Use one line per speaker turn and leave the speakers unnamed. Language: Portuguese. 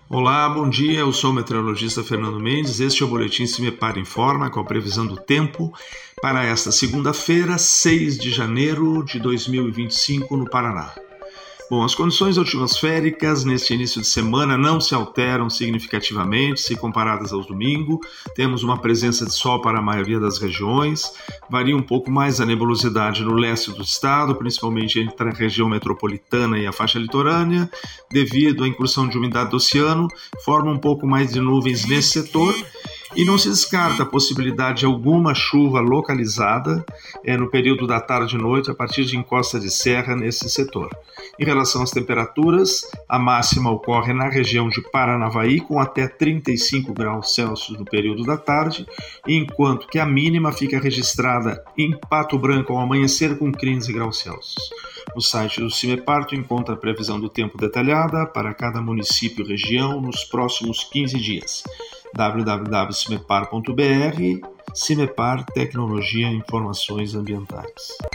Olá, bom dia, eu sou o meteorologista Fernando Mendes, este é o Boletim Cimepar Informa com a previsão do tempo para esta segunda-feira, 6 de janeiro de 2025 no Paraná. Bom, as condições atmosféricas neste início de semana não se alteram significativamente se comparadas aos domingos. Temos uma presença de sol para a maioria das regiões, varia um pouco mais a nebulosidade no leste do estado, principalmente entre a região metropolitana e a faixa litorânea, devido à incursão de umidade do oceano, forma um pouco mais de nuvens nesse setor. E não se descarta a possibilidade de alguma chuva localizada no período da tarde e noite a partir de encosta de serra nesse setor. Em relação às temperaturas, a máxima ocorre na região de Paranavaí com até 35 graus Celsius no período da tarde, enquanto que a mínima fica registrada em Pato Branco ao amanhecer com 15 graus Celsius. No site do Cimepar tu encontra a previsão do tempo detalhada para cada município e região nos próximos 15 dias. www.cimepar.br. Cimepar Tecnologia e Informações Ambientais.